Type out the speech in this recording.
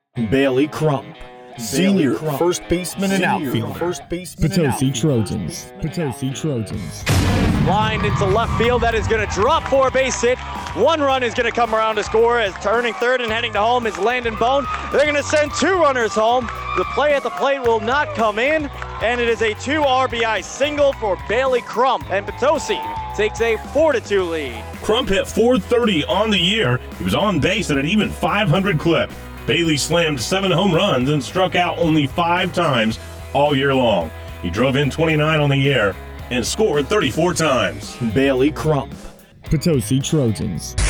Bailey Crump, senior first baseman and outfielder. Potosi Trojans. Potosi Trojans. Lined into left field. That is going to drop for a base hit. One run is going to come around to score as turning third and heading to home is Landon Bone. They're going to send two runners home. The play at the plate will not come in, and it is a 2 RBI single for Bailey Crump, and Potosi takes a 4-2 lead. Crump hit .430 on the year. He was on base at an even .500 clip. Bailey slammed 7 home runs and struck out only 5 times all year long. He drove in 29 on the year and scored 34 times. Bailey Crump. Potosi Trojans.